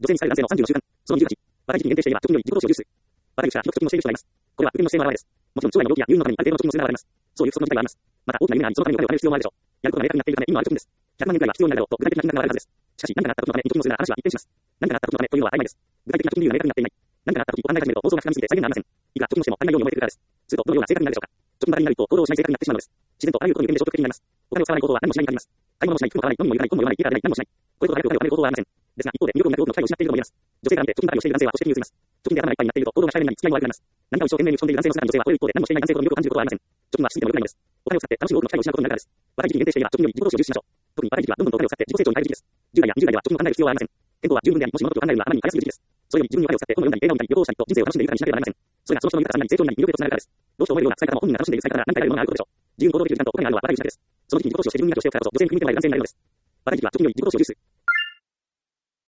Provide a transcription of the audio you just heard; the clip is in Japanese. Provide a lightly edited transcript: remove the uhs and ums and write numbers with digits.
女性に使える男性の30の習慣。その28、若い時期に限定していれば、直近より自己投資を重視する。若い時から記録貯金のしている人がいます。これは、普遍の姿勢の表れです。もちろん、将来の病気や有運のためにある程度の貯金もするのがあります。そういう不足の事態があります。また、大きな夢があり、そのためにお金を貯める必要もあるでしょう。やることが明確になっているため、意味のある貯金です。100万円くらいは必要になるだろうと、具体的な金額があるはずです。しかし、何かがあったことのために貯金をするなら話は一変します。何かがあったことのためというのは当たり前です。具体的な貯金理由が明確になっていない。何かがあった時を考え始めると、構造が膨らみすぎて再現がありません。いくら貯金をしても足りないように思えてくるからです。すると、どのような性格になるでしょうか。貯金が足りないと、行動をしない性格になってしまうのです。自然とあらゆることによって消極的になります。お金を使わない行動は何もしないに限ります。買い物をしない、服も買わない、飲みも行かない、本も読まない、家から出ない、何もしない。これと早くお金を貯める行動はありません。ですが、一方で、魅力になる多くの機会を失っているとも言えます。女性から見て、貯金ばかりをしている男性は保守的に映ります。貯金で頭がいっぱいになっていると、行動が控えめになり、付き合いも悪くなります。何かを一生懸命に打ち込んでいる男性の姿に女性は吠える一方で、何もしていない男性ほど魅力を感じることはありません。貯金はしすぎても良くないのです。お金を使って楽しむ多くの機会を失うことになるからです。若い時期に限定していれば、貯金より自己投資を重視しましょう。特に若い時期はどんどんとお金を使って自己成長に変える時期です。10代や20代では貯金を考える必要はありません。健康は十分であり、もし物事を考えるのはあまりに早すぎる時期です。それより自分にお金を使って本を読んだり、映画を見たり、旅行をしたりと人生を楽しんで豊かにしなければなりません。それがその人の豊かさになり、成長になり、魅力へとつながるからです。どうして思えるような使い方も本人が楽しんでいる使い方なら何かやるものがあることでしょう。自由に行動できる時間とお金があるのは若い時期だけです。その時期に自己投資をして自分磨きをしているからこそ女性に踏み込みがいる男性になるのです。若い時期は貯金より自己投資を重視する。